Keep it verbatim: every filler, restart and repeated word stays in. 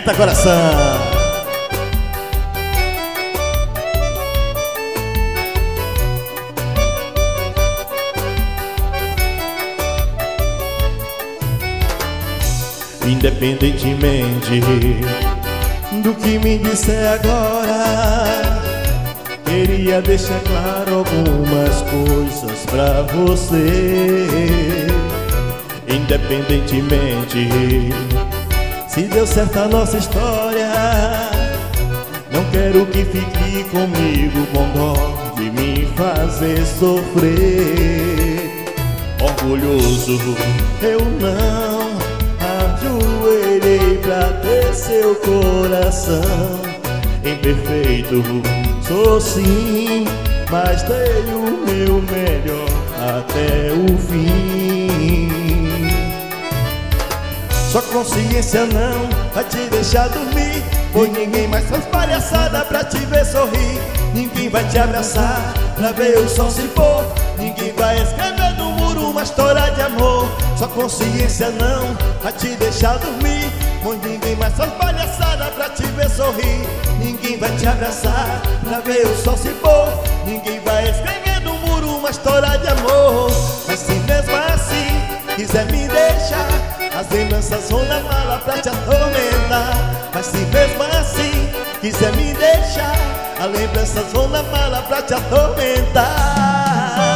Eita coração! Independentemente do que me disser agora, queria deixar claro algumas coisas pra você. Independentemente se deu certo a nossa história, não quero que fique comigo com dó de me fazer sofrer. Orgulhoso eu não ajoelhei pra ter seu coração. Imperfeito sou sim, mas dei o meu melhor até o fim. Sua consciência não vai te deixar dormir, pois ninguém mais faz palhaçada pra te ver sorrir. Ninguém vai te abraçar pra ver o sol se pôr, ninguém vai escrever no muro uma história de amor. Sua consciência não vai te deixar dormir, pois ninguém mais faz palhaçada pra te ver sorrir. Ninguém vai te abraçar pra ver o sol se pôr, ninguém vai escrever no muro uma história de amor. Mas se mesmo assim quiser me deixar, as lembranças vão na mala pra te atormentar. Mas se mesmo assim quiser me deixar, as lembranças vão na mala pra te atormentar.